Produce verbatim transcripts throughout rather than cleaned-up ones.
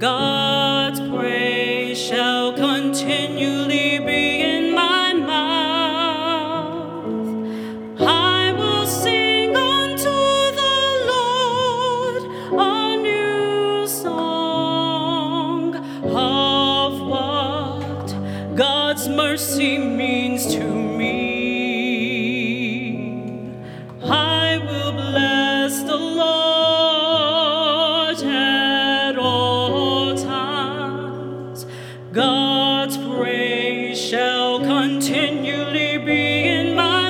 God's praise shall continually be in my mouth. I will sing unto the Lord a new song of what God's mercy means to me. I will bless the Lord at all times. God's praise shall continually be in my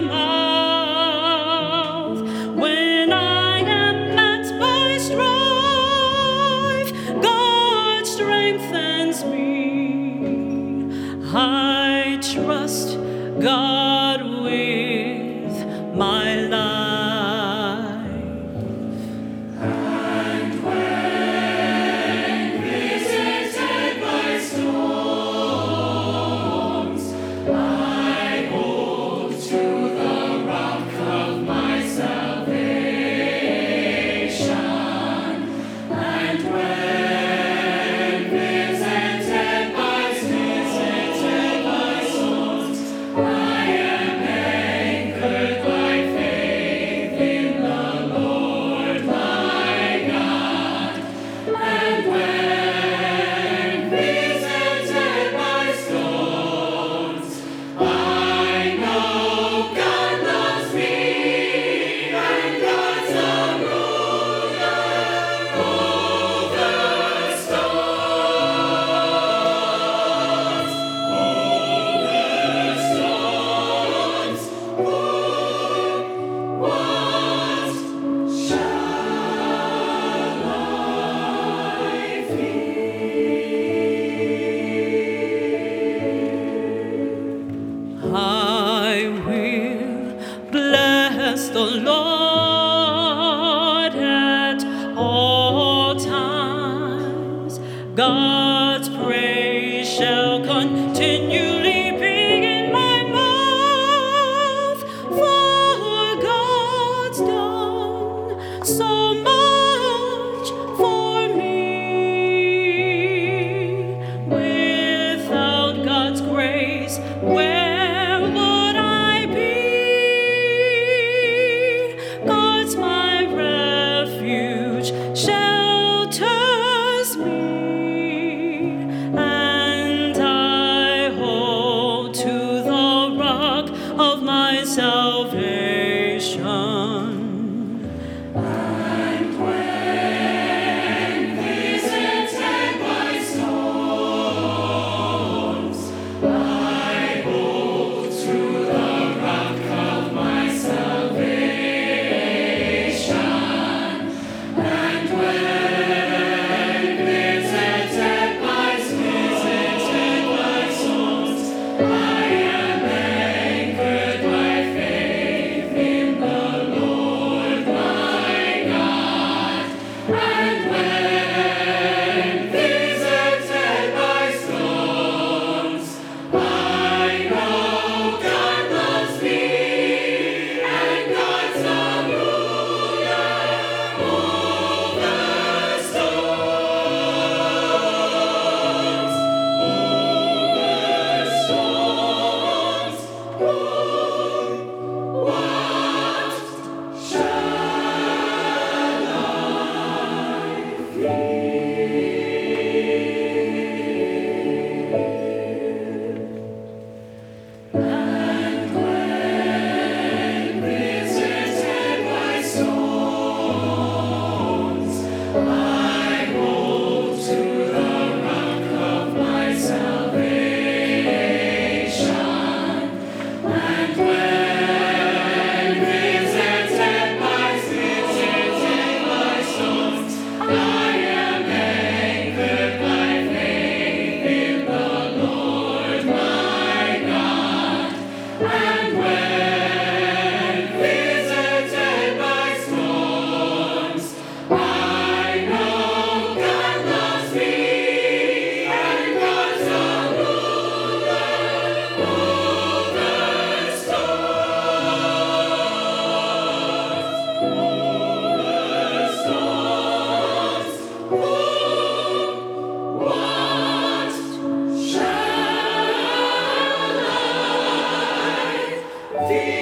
mouth. When I am met by strife, God strengthens me. I trust God with my life. I will bless the Lord at all times. God's praise shall continually be in my mouth. For God's done so much for me. Without God's grace, where shelters me, and I Feel